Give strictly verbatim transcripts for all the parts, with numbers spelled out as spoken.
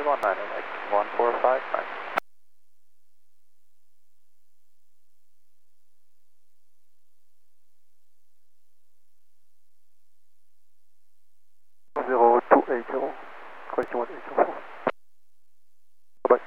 one nine eight, one four five nine. zero two eight zero, quality one eight zero four. Bye.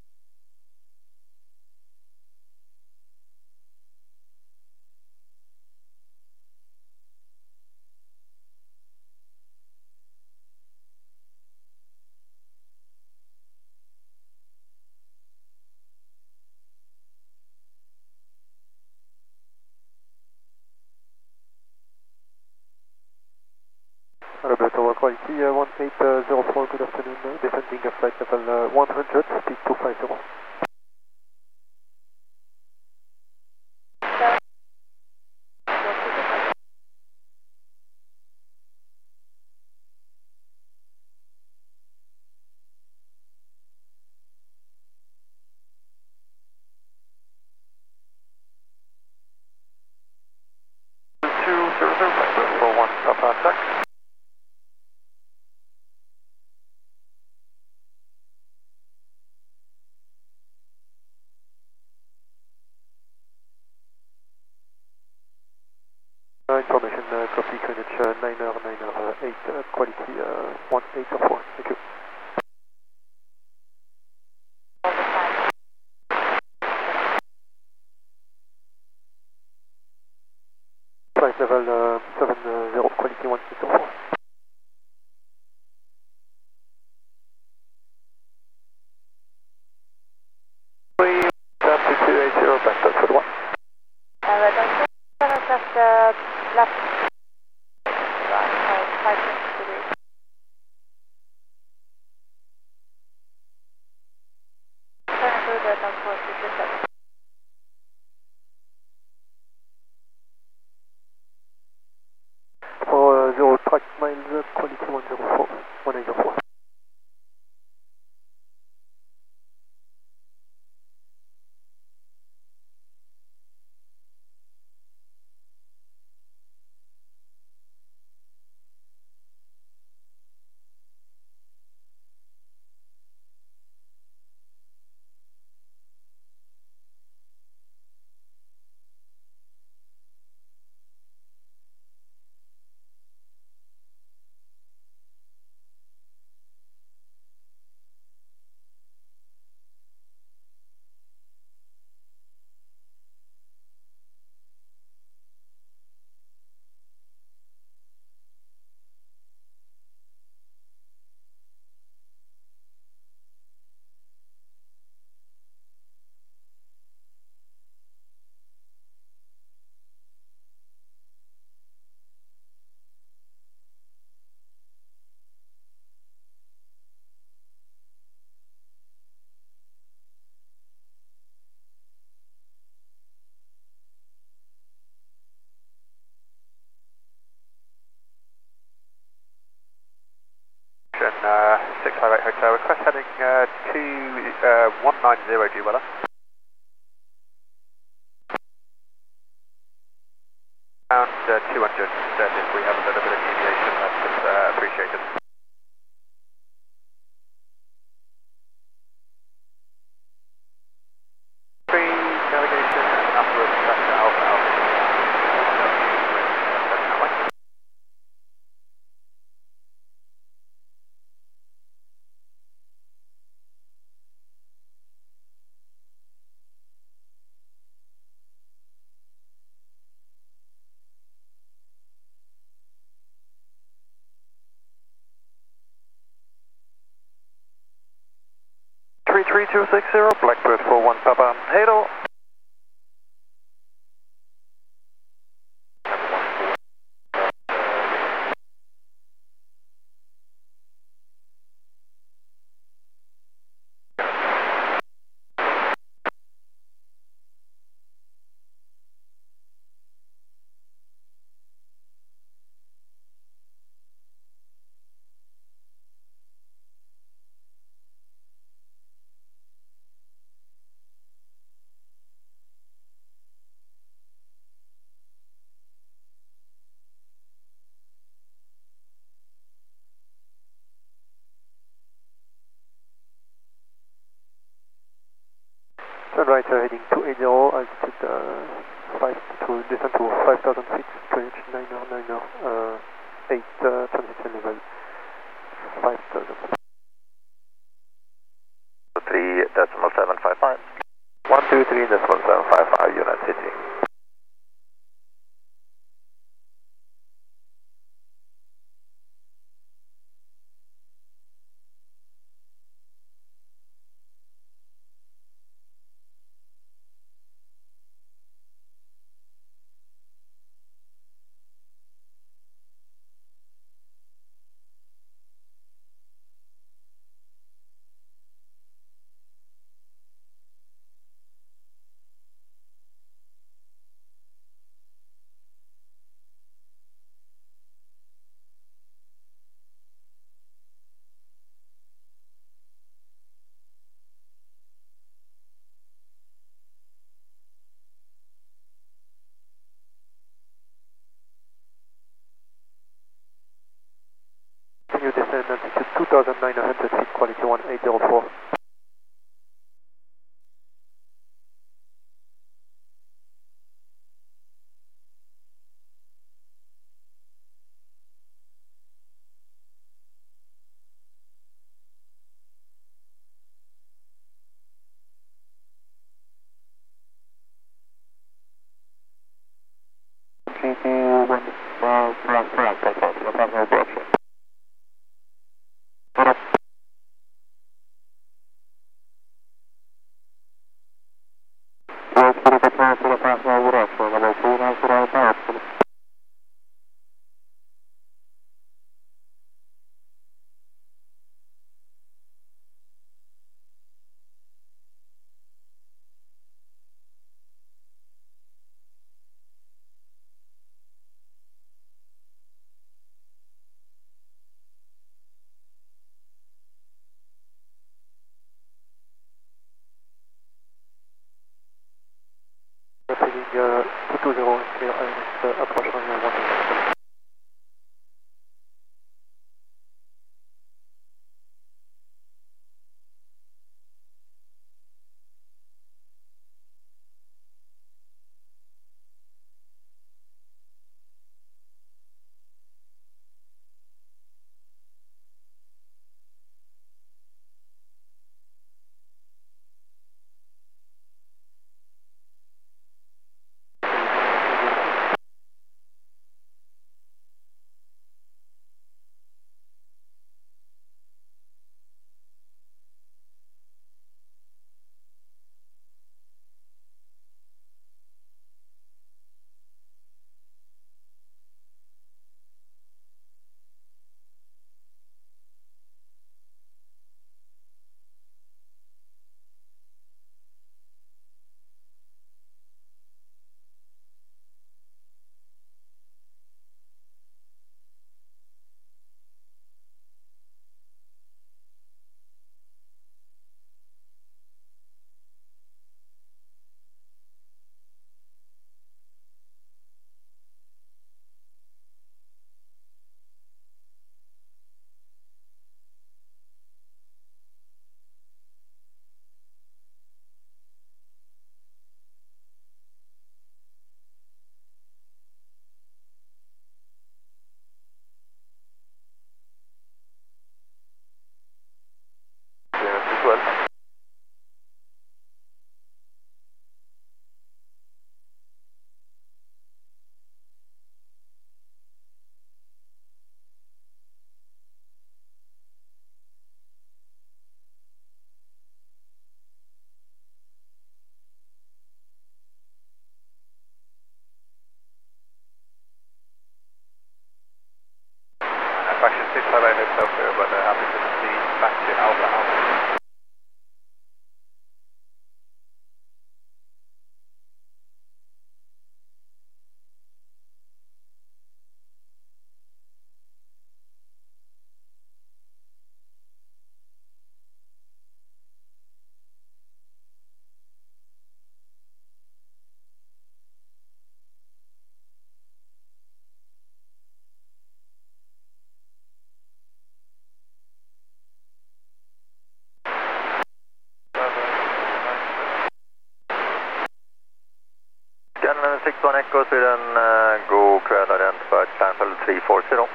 Roberto, Tower quality uh, one eight zero four, good afternoon, uh, descending at flight level uh, one hundred, speed two five zero. two zero zero, Blackbird four one, Papa tax. Uh, information, uh, copy, Greenwich uh, nine er nine er eight, uh, quality uh, one eight zero four, thank you. Flight level uh, seven zero, quality one eight zero four. three, down to two eight zero, Blackbird for the one. Uh, but I'm going to just uh, left right, five, five degrees. Turn through the transport system. For uh, zero track miles, uh, quality one zero four, one eight zero four. Uh, six five eight Hotel, request heading uh, to uh, one nine zero, do you well? Around uh, two hundred, then if we have a little bit of deviation, that's just uh, appreciated. Three, navigation, upwards, back to Alpha Alpha. three three two six zero, Blackbird four one, Papa, Hadel. Sunrise uh, heading two eighty, altitude uh, five to descend to five thousand feet, Q N H niner niner, uh, eight uh, transition level, five thousand. three decimal seven five five. one two three decimal seven five five, unit city. Continue descend altitude two thousand nine hundred feet, quality one eight zero four. Heading uh, two two zero, clear I L S, uh, approach runway one eight. Faction six five eight Hotel Clear, but uh, happy to see back to Alpha Alpha. six one Echo Sweden, uh, go Credit identified, cancel three four zero.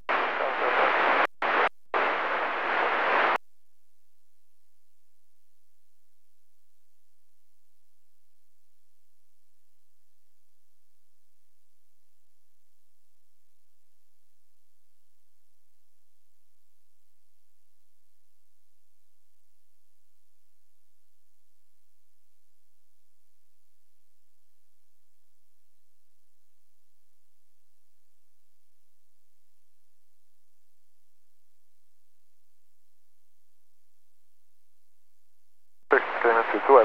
two twelve.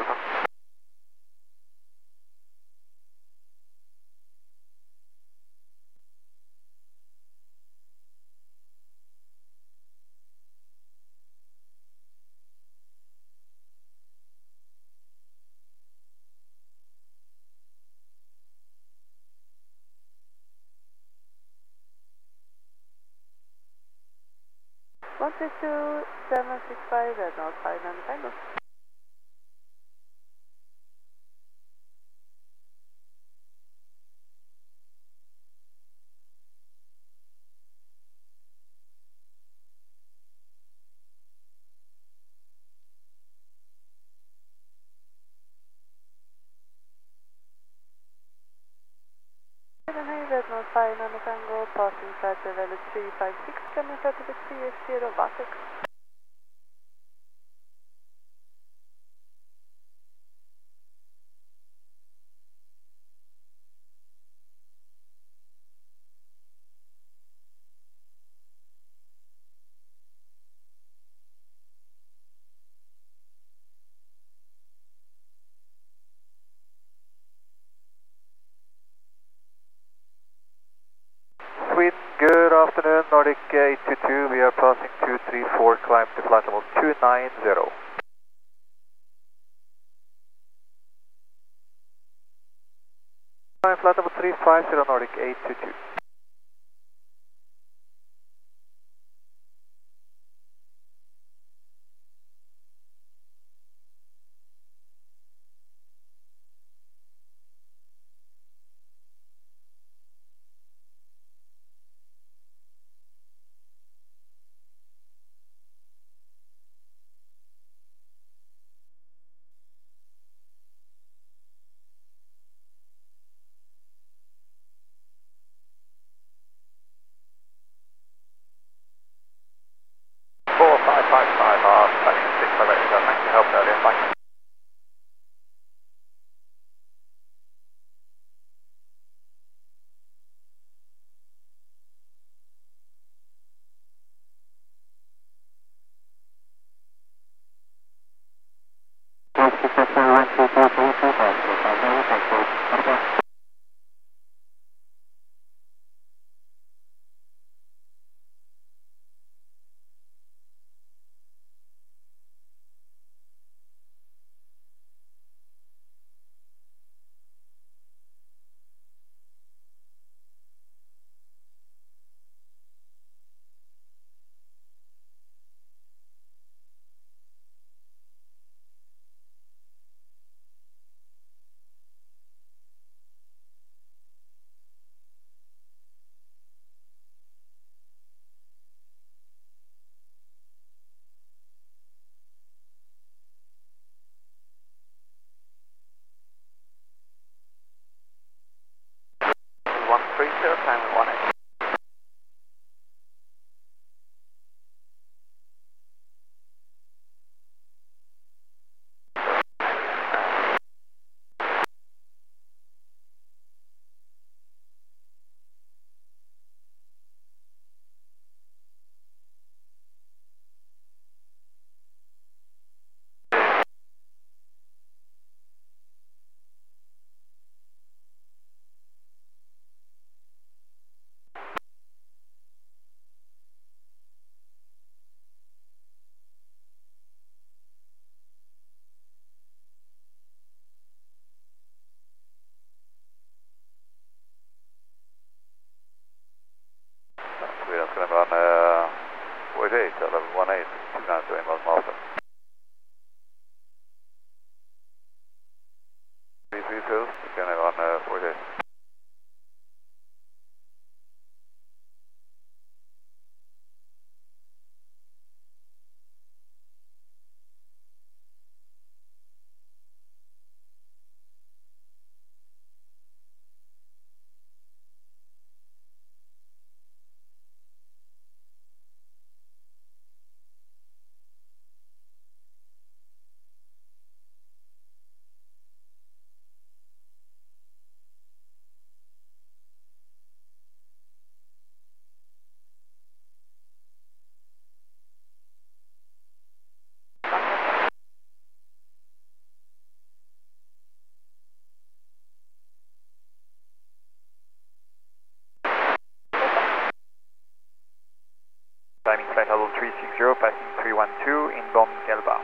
one three two seven six five, Red North five nine Tango. Red North five nine Tango, passing flight level three five six, coming certificate C S zero Vatex. Sweden, good afternoon, Nordic eight two two, we are passing two three four, climb to flight level two nine zero. Climb flight level three five zero, Nordic eight two two. four five five five, uh, taxi six five eight, uh, thanks for your help earlier, bye. four zero. Timing flight level three six zero, passing three one two, inbound Elba.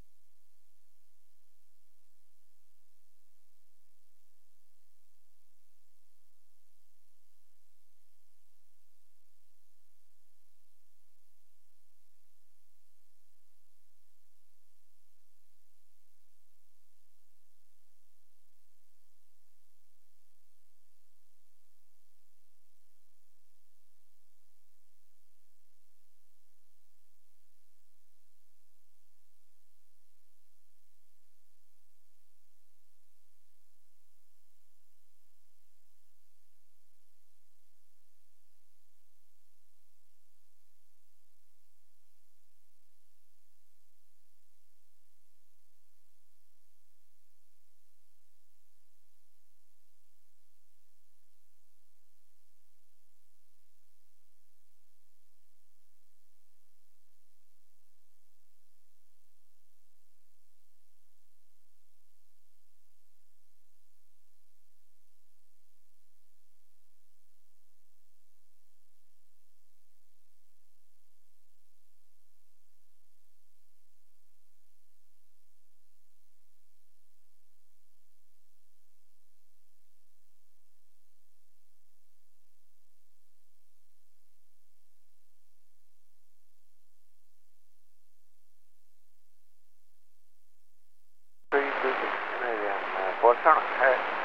three two six Canadian, uh, Polestar. Uh,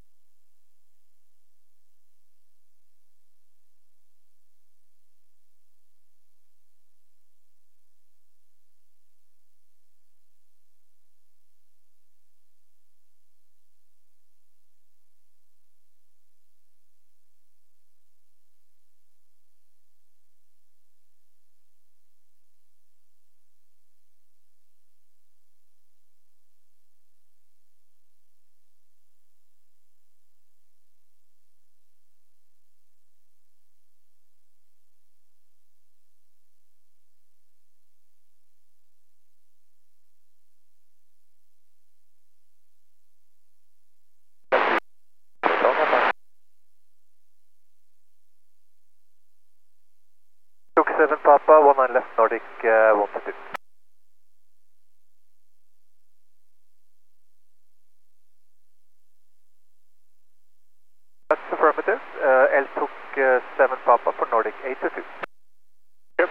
Took seven Papa, one nine left Nordic, uh, one two two. That's affirmative. Uh, L took uh, seven Papa for Nordic eight two two. Yep.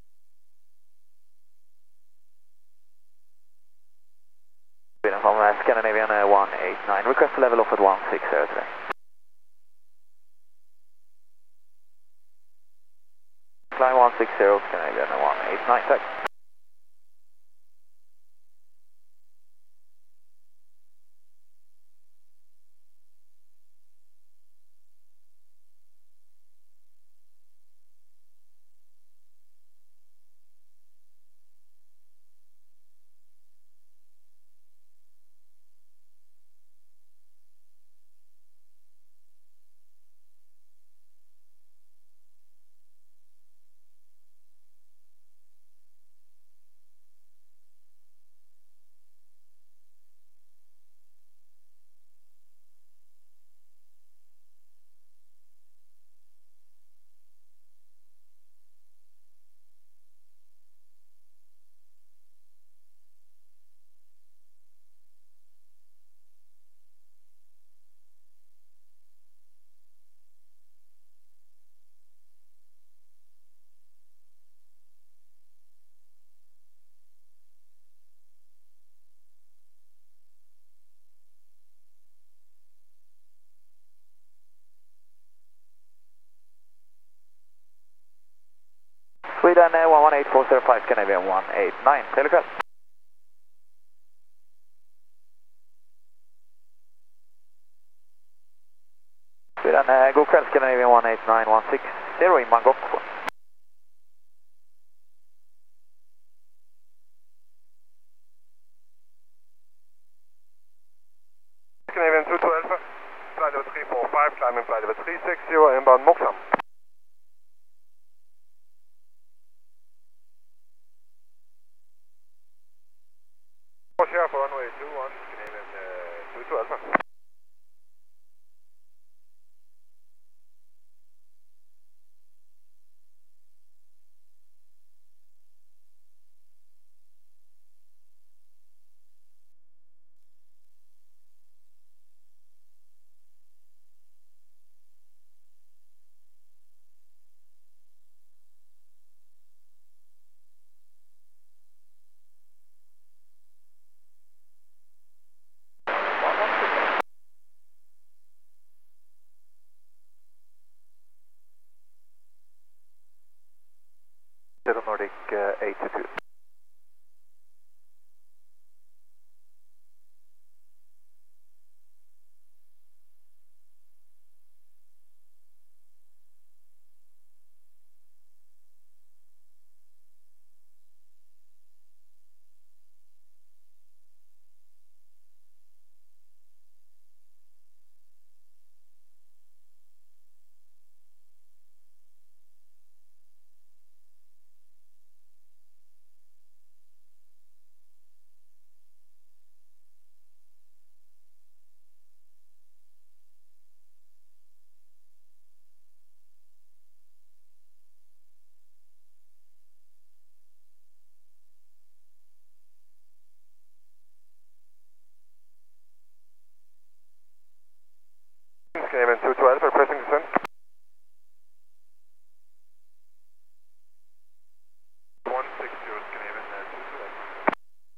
From uh, Scandinavian uh, one eight nine, request level off at one six zero today. Fly one six zero, Scandinavian uh, one eight nine, thanks. Sweden uh, one one eight four zero five, Scandinavian one eight nine, clear request. Sweden, uh, go kväll, Scandinavian one eight nine one six zero in Bangkok. Scandinavian two two Alpha, flight level three four five, climbing flight level three six zero, inbound Moksam. Share for runway two one, Scandinavian uh, two two Alpha. Zero Nordic uh, eight two two. Scandinavian two two Alpha, pressing descent. one six zero, Scandinavian uh, two two Alpha.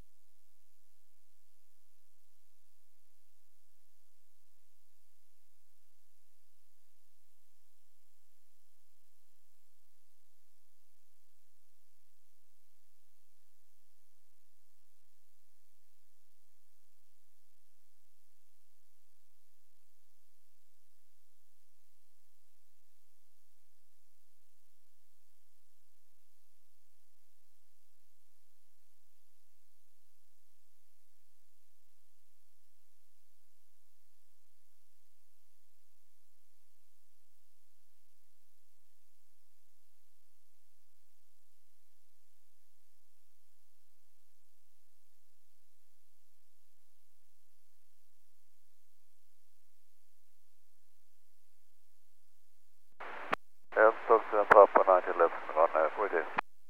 Elstockholm, Papa nine eleven, runway forty.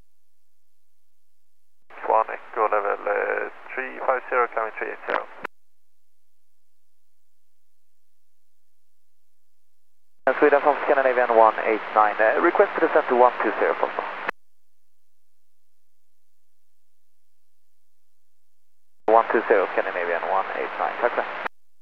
one Echo level uh, three five zero, coming three eight zero. Sweden from Scandinavian one eight nine, uh, request to descend to one two zero, possible. one two zero, Scandinavian one eight nine, tack så.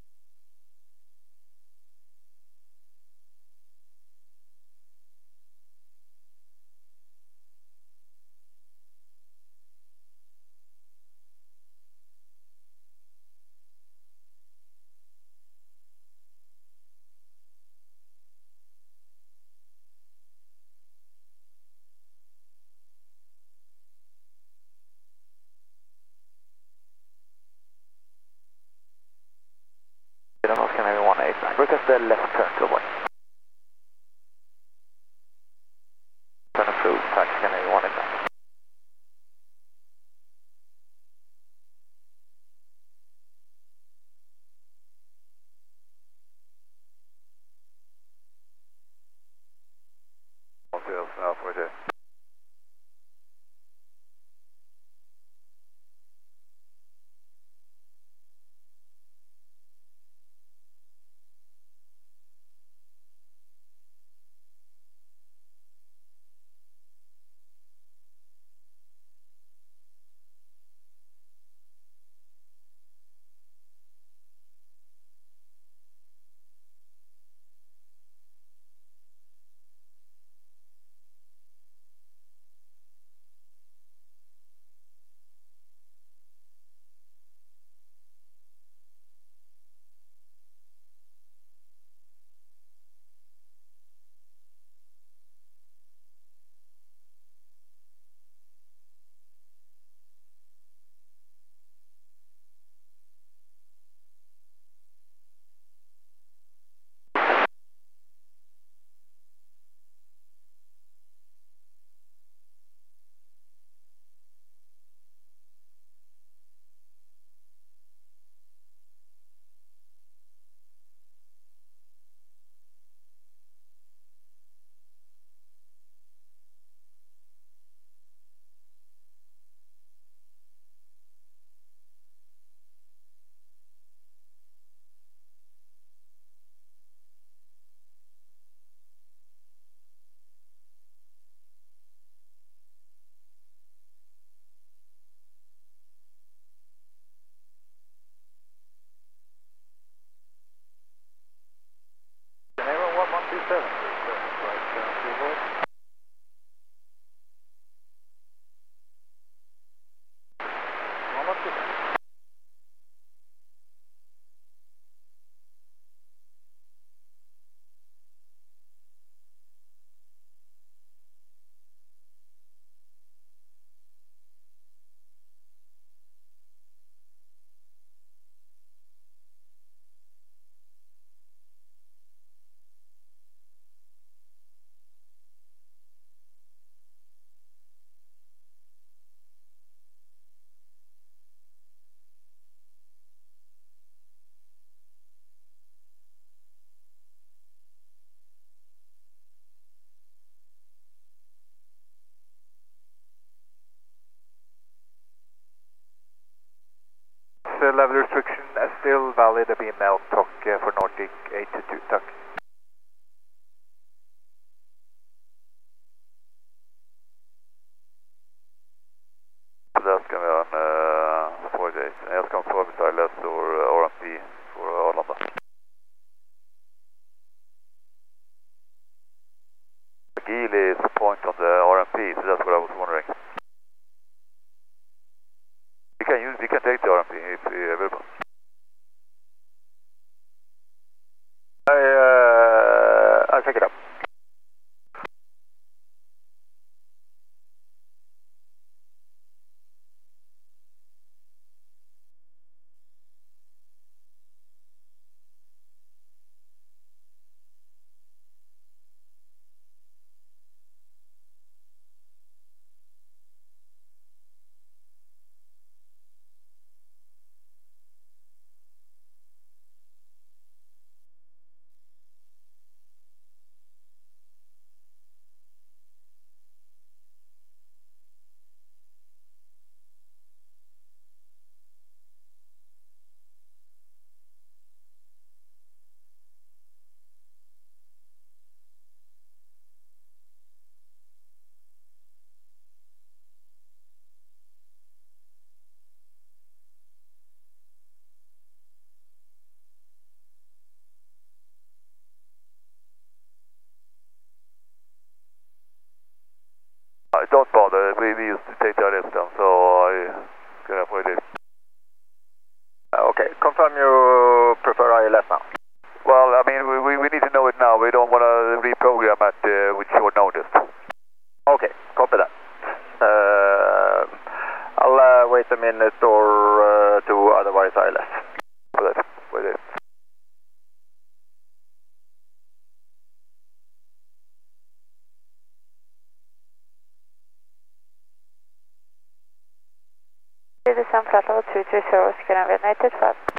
Scandinavian one eight nine, request the left turn to avoid. Turn approved, tack Scandinavian one eight nine. Now forty. level restriction is still valid, det blir mellantak uh, for Nordic eight two two, tack. Där ska vi ha en uh, four days. Jag ska ha en Silas or uh, R M P för Arlanda. Gili is the point on the R M P, so that's what I was wondering. We can use, we can take the R M P if we're available. I, uh, I'll pick it up. Uh, don't bother, we, we used to take the others down, so I can avoid it. Uh, okay, confirm you prefer I L S now. Well, I mean, we, we, we need to know it now. We don't want to reprogram at uh, with short notice. Okay, copy that. Uh, I'll uh, wait a minute or uh, two, otherwise I L S. For that, wait it. Descend flight level two three zero, Scandinavian eight eight five.